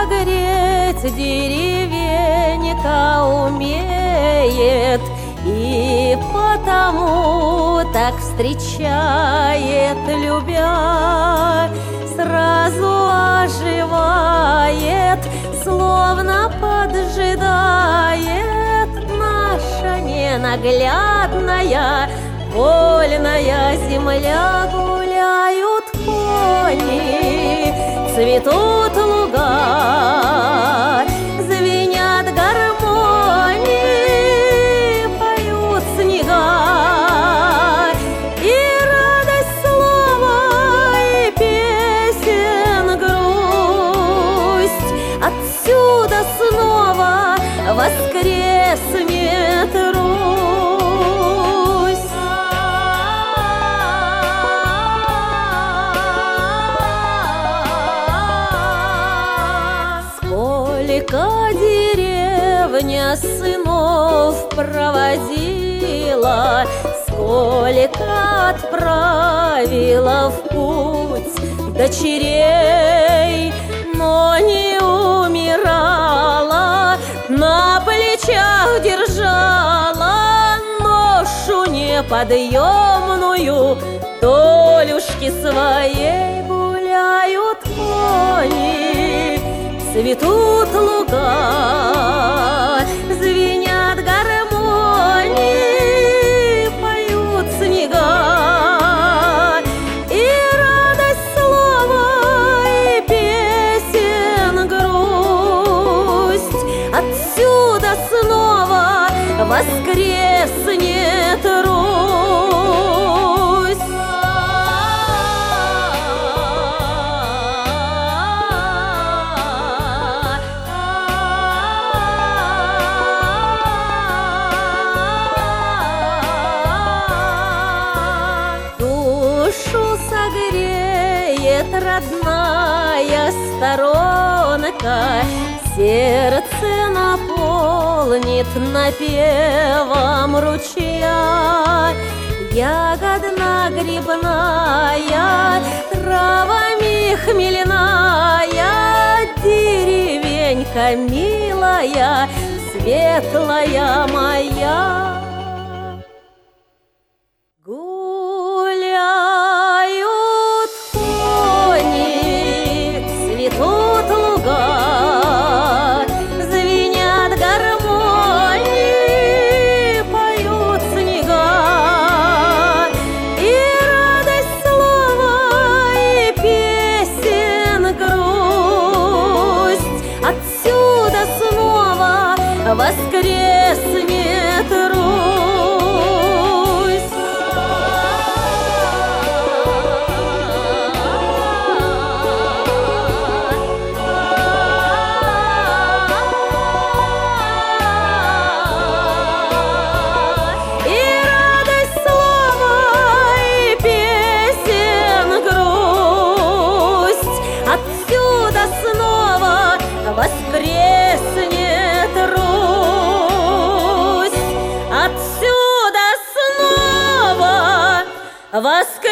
согреть деревенька умеет, и потому так встречает, любя, сразу оживает, словно поджидает наша ненаглядная вольная земля. Гуляют кони, цветут луга, звенят гармонии, поют снега, и радость слова, и песен грусть. Отсюда снова воскреснет Русь. Сколько деревня сынов проводила, сколько отправила в путь дочерей, но не умирала, на плечах держала ношу неподъемную, долюшки своей. Гуляют кони, цветут луга, звенят гармонии, поют снега, и радость слова, и песен грусть. Отсюда снова воскреснет Русь. Душу согреет родная сторонка, сердце наполнит напевом ручья. Ягодно-грибная, травами хмельная, деревенька милая, светлая моя. Гуляют кони, цветут луга, звенят гармонии, поют снега, и радость слова, и песен грусть. Отсюда снова воскреснет Русь. И радость слова, и песен грусть. Отсюда снова воскреснет Русь. Отсюда снова воскреснет